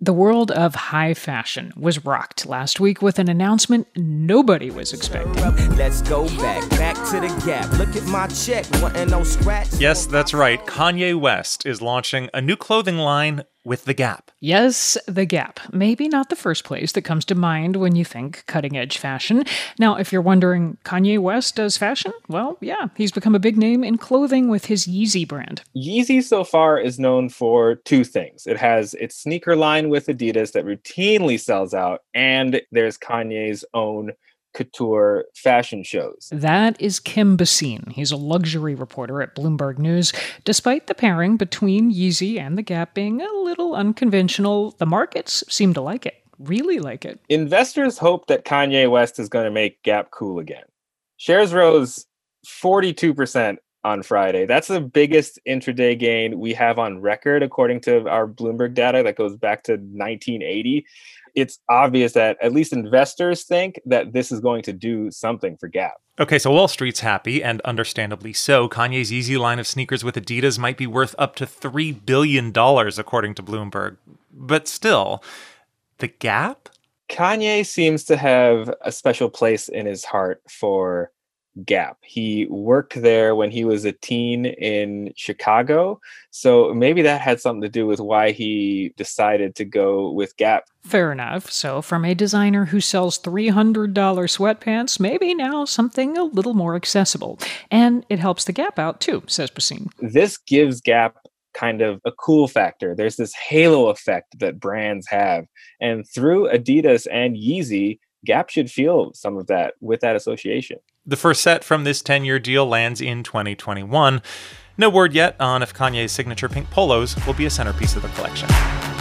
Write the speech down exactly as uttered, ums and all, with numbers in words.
The world of high fashion was rocked last week with an announcement nobody was expecting. Let's go back, back to the Gap. Look at my check, wanting no scratch. Yes, that's right. Kanye West is launching a new clothing line with The Gap. Yes, The Gap. Maybe not the first place that comes to mind when you think cutting-edge fashion. Now, if you're wondering, Kanye West does fashion? Well, yeah, he's become a big name in clothing with his Yeezy brand. Yeezy so far is known for two things. It has its sneaker line with Adidas that routinely sells out, and there's Kanye's own couture fashion shows. That is Kim Basine. He's a luxury reporter at Bloomberg News. Despite the pairing between Yeezy and The Gap being a little unconventional, the markets seem to like it. Really like it. Investors hope that Kanye West is going to make Gap cool again. Shares rose forty-two percent on Friday. That's the biggest intraday gain we have on record, according to our Bloomberg data that goes back to nineteen eighty. It's obvious that at least investors think that this is going to do something for Gap. Okay, so Wall Street's happy, and understandably so. Kanye's Yeezy line of sneakers with Adidas might be worth up to three billion dollars, according to Bloomberg. But still, The Gap? Kanye seems to have a special place in his heart for Gap. He worked there when he was a teen in Chicago, so maybe that had something to do with why he decided to go with Gap. Fair enough. So from a designer who sells three hundred dollars sweatpants, maybe now something a little more accessible. And it helps the Gap out too, says Basine. This gives Gap kind of a cool factor. There's this halo effect that brands have. And through Adidas and Yeezy, Gap should feel some of that with that association. The first set from this ten-year deal lands in twenty twenty-one. No word yet on if Kanye's signature pink polos will be a centerpiece of the collection.